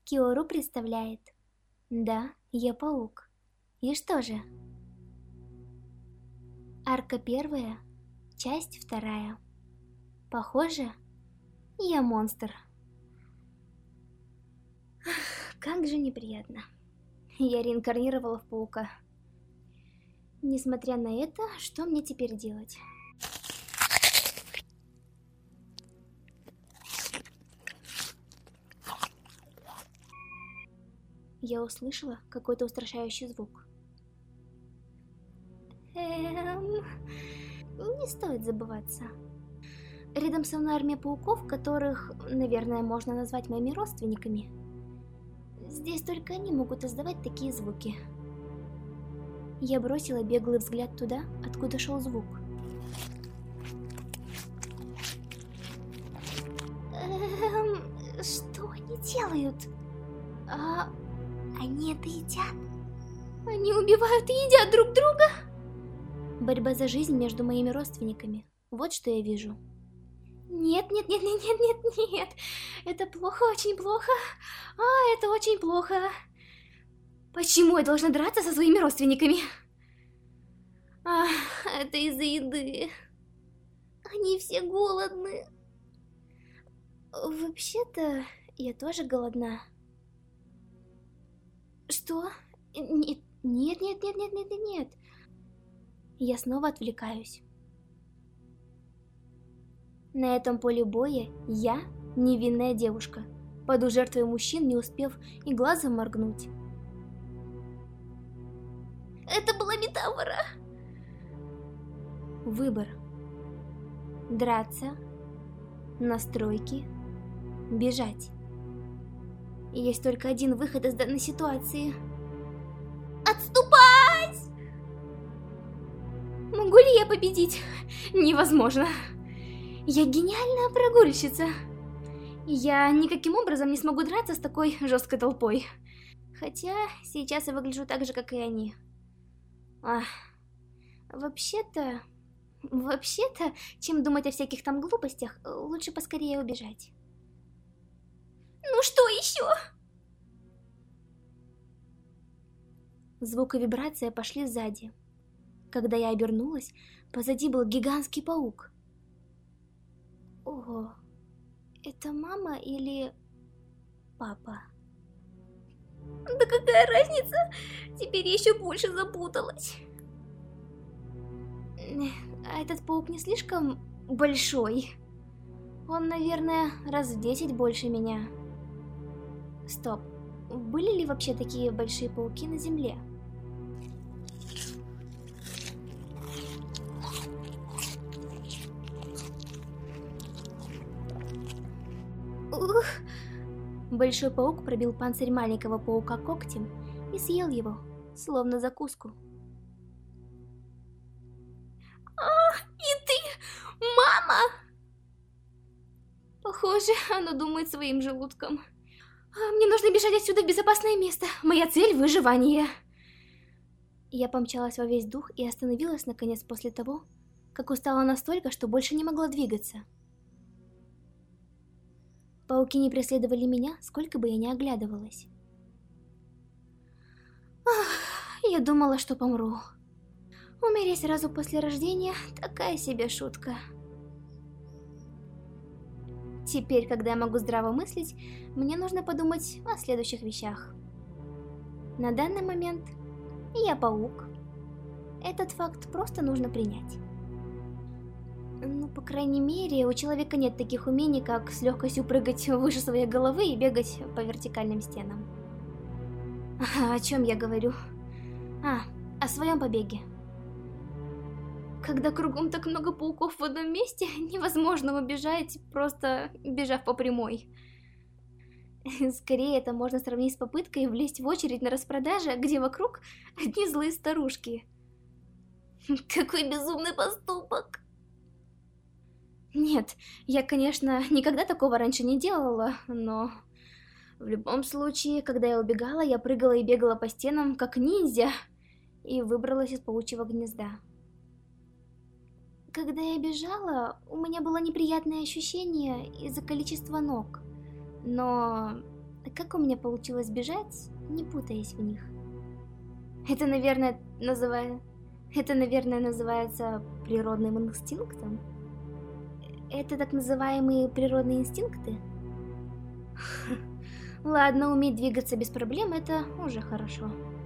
Киору представляет. Да, я паук. И что же? Арка первая, часть вторая. Похоже, я монстр. Как же неприятно. Я реинкарнировала в паука. Несмотря на это, что мне теперь делать? Я услышала какой-то устрашающий звук. Не стоит забываться. Рядом со мной армия пауков, которых, наверное, можно назвать моими родственниками. Здесь только они могут издавать такие звуки. Я бросила беглый взгляд туда, откуда шел звук. Что они делают? Они это едят? Они убивают и едят друг друга? Борьба за жизнь между моими родственниками. Вот что я вижу. Нет, нет, нет, нет, нет, нет, нет. Это плохо, очень плохо. Это очень плохо. Почему я должна драться со своими родственниками? Это из-за еды. Они все голодны. Вообще-то, я тоже голодна. Что? Нет, нет, нет, нет, нет, нет, нет. Я снова отвлекаюсь. На этом поле боя я невинная девушка, паду жертвой мужчин, не успев и глазом моргнуть. Это была метафора. Выбор. Драться, настройки, бежать. И есть только один выход из данной ситуации. Отступать! Могу ли я победить? Невозможно. Я гениальная прогульщица. Я никаким образом не смогу драться с такой жесткой толпой. Хотя сейчас я выгляжу так же, как и они. Вообще-то, чем думать о всяких там глупостях, лучше поскорее убежать. Ну что еще? Звук и вибрация пошли сзади. Когда я обернулась, позади был гигантский паук. Ого, это мама или папа? Да какая разница? Теперь я еще больше запуталась. А этот паук не слишком большой? Он, наверное, раз в 10 больше меня. Стоп, были ли вообще такие большие пауки на Земле? Ух! Большой паук пробил панцирь маленького паука когтем и съел его, словно закуску. И ты, мама! Похоже, оно думает своим желудком. Мне нужно бежать отсюда в безопасное место. Моя цель — выживание. Я помчалась во весь дух и остановилась наконец после того, как устала настолько, что больше не могла двигаться. Пауки не преследовали меня, сколько бы я ни оглядывалась. Я думала, что помру. Умереть сразу после рождения — такая себе шутка. Теперь, когда я могу здраво мыслить, мне нужно подумать о следующих вещах. На данный момент я паук. Этот факт просто нужно принять. Ну, по крайней мере, у человека нет таких умений, как с легкостью прыгать выше своей головы и бегать по вертикальным стенам. О чем я говорю? О своем побеге. Когда кругом так много пауков в одном месте, невозможно убежать, просто бежав по прямой. Скорее, это можно сравнить с попыткой влезть в очередь на распродаже, где вокруг одни злые старушки. Какой безумный поступок! Нет, я, конечно, никогда такого раньше не делала, но... В любом случае, когда я убегала, я прыгала и бегала по стенам, как ниндзя, и выбралась из паучьего гнезда. Когда я бежала, у меня было неприятное ощущение из-за количества ног. Но Как у меня получилось бежать, не путаясь в них? Это, наверное, называется природным инстинктом? Это так называемые природные инстинкты? Ладно, уметь двигаться без проблем — это уже хорошо.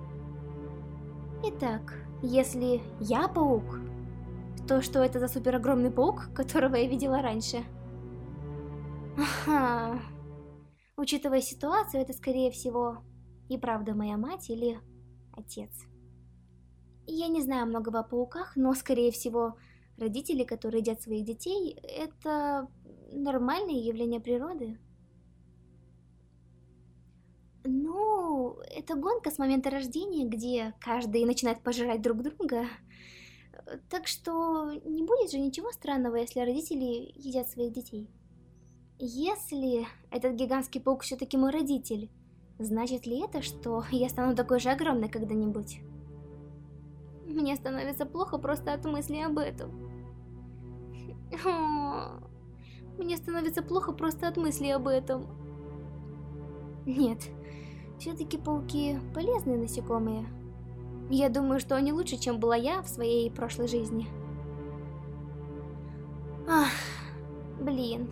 Итак, если я паук, то что это за суперогромный паук, которого я видела раньше? Ага. Учитывая ситуацию, это скорее всего и правда моя мать или отец. Я не знаю многого о пауках, но скорее всего родители, которые едят своих детей, это нормальное явление природы. Ну, это гонка с момента рождения, где каждый начинает пожирать друг друга. Так что не будет же ничего странного, если родители едят своих детей. Если этот гигантский паук все-таки мой родитель, значит ли это, что я стану такой же огромной когда-нибудь? Мне становится плохо просто от мысли об этом. Мне становится плохо просто от мысли об этом. Нет, все-таки пауки полезные насекомые. Я думаю, что они лучше, чем была я в своей прошлой жизни. Ах, блин.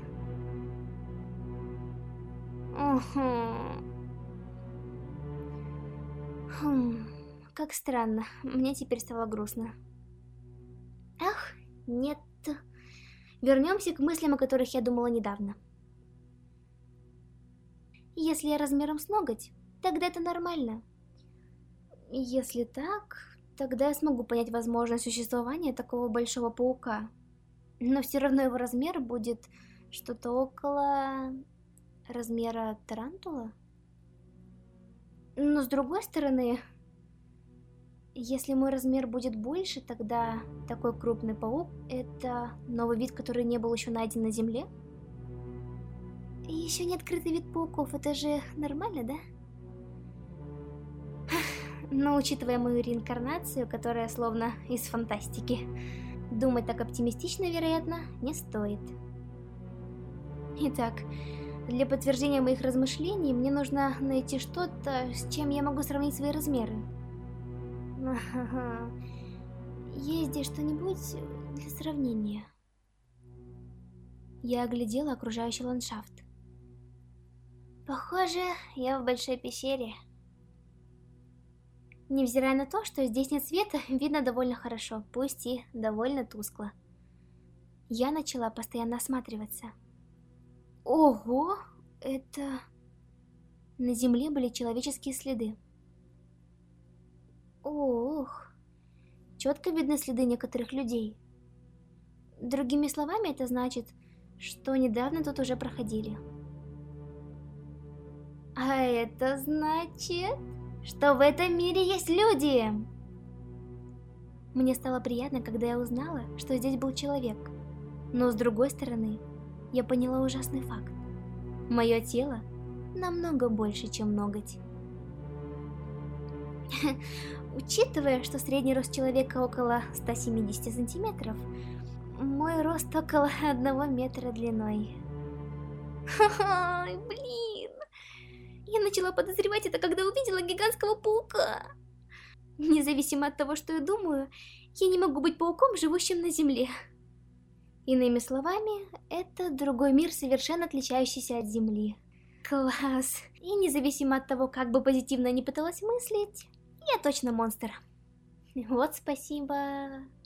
Как странно, мне теперь стало грустно. Ах, нет. Вернемся к мыслям, о которых я думала недавно. Если я размером с ноготь, тогда это нормально. Если так, тогда я смогу понять возможность существования такого большого паука. Но все равно его размер будет что-то около размера тарантула. Но с другой стороны, если мой размер будет больше, тогда такой крупный паук — это новый вид, который не был еще найден на Земле. И еще не открытый вид пауков, это же нормально, да? Но учитывая мою реинкарнацию, которая словно из фантастики, думать так оптимистично, вероятно, не стоит. Итак, для подтверждения моих размышлений мне нужно найти что-то, с чем я могу сравнить свои размеры. Есть здесь что-нибудь для сравнения? Я оглядела окружающий ландшафт. Похоже, я в большой пещере. Невзирая на то, что здесь нет света, видно довольно хорошо, пусть и довольно тускло. Я начала постоянно осматриваться. Ого, это... На земле были человеческие следы. Ох, четко видны следы некоторых людей. Другими словами, это значит, что недавно тут уже проходили. А это значит, что в этом мире есть люди. Мне стало приятно, когда я узнала, что здесь был человек. Но с другой стороны, я поняла ужасный факт. Мое тело намного больше, чем ноготь. Учитывая, что средний рост человека около 170 сантиметров, мой рост около 1 метра длиной. Блин! Я начала подозревать это, когда увидела гигантского паука. Независимо от того, что я думаю, я не могу быть пауком, живущим на Земле. Иными словами, это другой мир, совершенно отличающийся от Земли. Класс! И независимо от того, как бы позитивно я ни пыталась мыслить, я точно монстр. Вот спасибо.